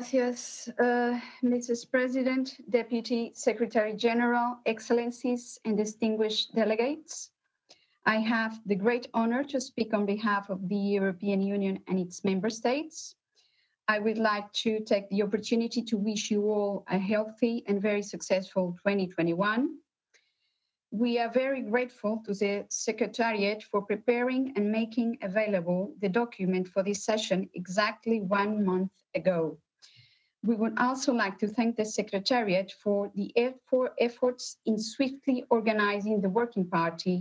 gracias, Mrs. President, Deputy Secretary General, Excellencies, and distinguished delegates. I have the great honor to speak on behalf of the European Union and its member states. I would like to take the opportunity to wish you all a healthy and very successful 2021. We are very grateful to the Secretariat for preparing and making available the document for this session exactly 1 month ago. We would also like to thank the Secretariat for the efforts in swiftly organizing the Working Party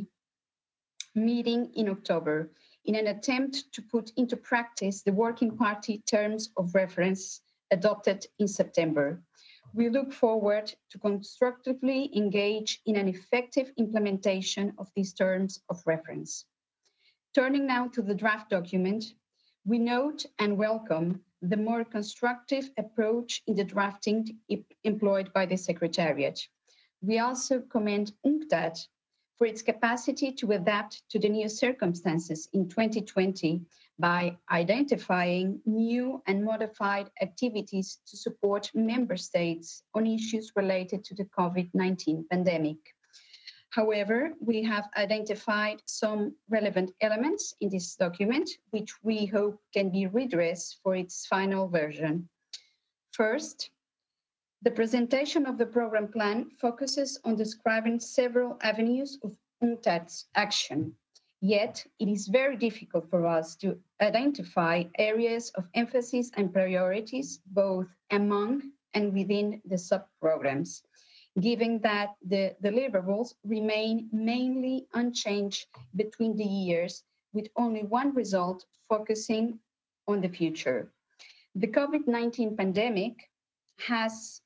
meeting in October in an attempt to put into practice the Working Party terms of reference adopted in September. We look forward to constructively engage in an effective implementation of these terms of reference. Turning now to the draft document, we note and welcome the more constructive approach in the drafting employed by the Secretariat. We also commend UNCTAD for its capacity to adapt to the new circumstances in 2020 by identifying new and modified activities to support member states on issues related to the COVID-19 pandemic. However, we have identified some relevant elements in this document, which we hope can be redressed for its final version. First, the presentation of the program plan focuses on describing several avenues of UNCTAD's action. Yet, it is very difficult for us to identify areas of emphasis and priorities, both among and within the sub-programs, given that the deliverables remain mainly unchanged between the years, with only one result focusing on the future. The COVID-19 pandemic has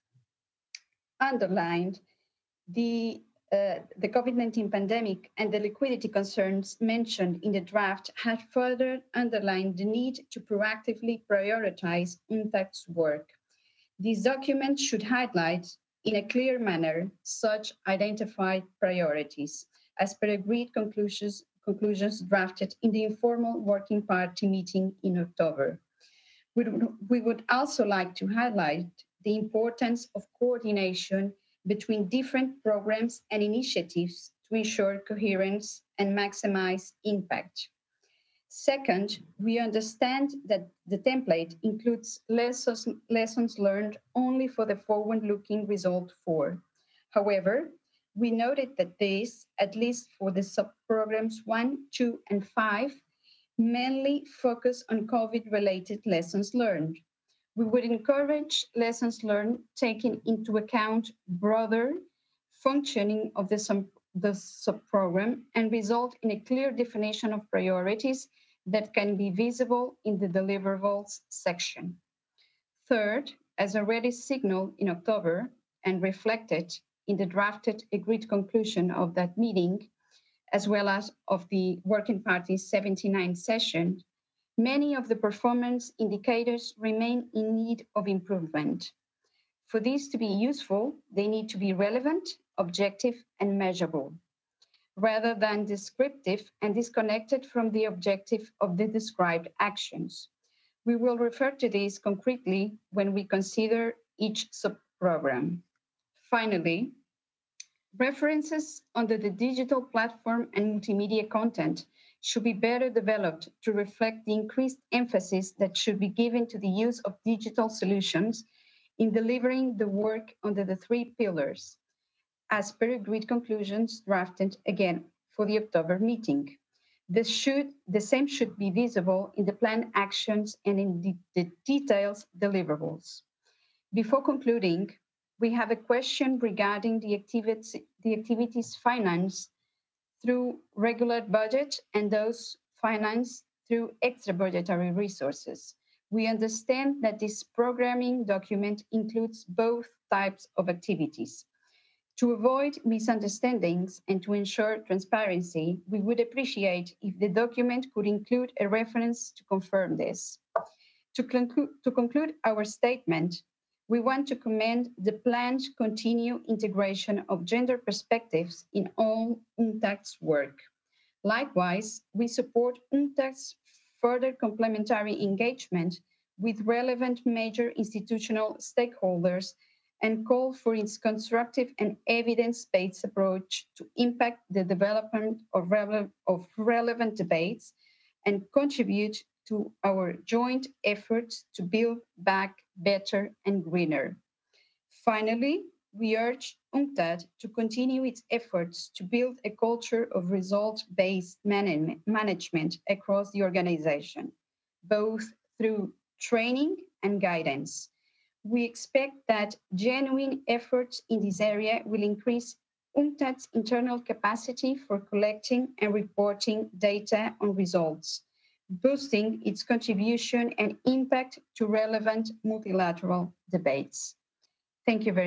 underlined the COVID-19 pandemic and the liquidity concerns mentioned in the draft have further underlined the need to proactively prioritize UNCTAD's work. This document should highlight in a clear manner such identified priorities, as per agreed conclusions drafted in the informal Working Party meeting in October. We would also like to highlight the importance of coordination between different programs and initiatives to ensure coherence and maximize impact. Second, we understand that the template includes lessons learned only for the forward-looking result 4. However, we noted that this, at least for the sub-programs 1, 2, and 5, mainly focus on COVID-related lessons learned. We would encourage lessons learned taking into account broader functioning of the sub-program and result in a clear definition of priorities that can be visible in the deliverables section. Third, as already signaled in October and reflected in the drafted agreed conclusion of that meeting, as well as of the Working Party's 79th session, many of the performance indicators remain in need of improvement. For these to be useful, they need to be relevant, objective, and measurable, rather than descriptive and disconnected from the objective of the described actions. We will refer to these concretely when we consider each sub-program. Finally, references under the digital platform and multimedia content should be better developed to reflect the increased emphasis that should be given to the use of digital solutions in delivering the work under the 3 pillars, as per agreed conclusions drafted again for the October meeting. The same should be visible in the planned actions and in the details deliverables. Before concluding, we have a question regarding the activities financed through regular budget and those financed through extra budgetary resources. We understand that this programming document includes both types of activities. To avoid misunderstandings and to ensure transparency, we would appreciate if the document could include a reference to confirm this. To conclude our statement, we want to commend the planned continued integration of gender perspectives in all UNCTAD's work. Likewise, we support UNCTAD's further complementary engagement with relevant major institutional stakeholders and call for its constructive and evidence-based approach to impact the development of relevant debates and contribute to our joint efforts to build back better and greener. Finally, we urge UNCTAD to continue its efforts to build a culture of result-based management across the organization, both through training and guidance. We expect that genuine efforts in this area will increase UNCTAD's internal capacity for collecting and reporting data on results, boosting its contribution and impact to relevant multilateral debates. Thank you very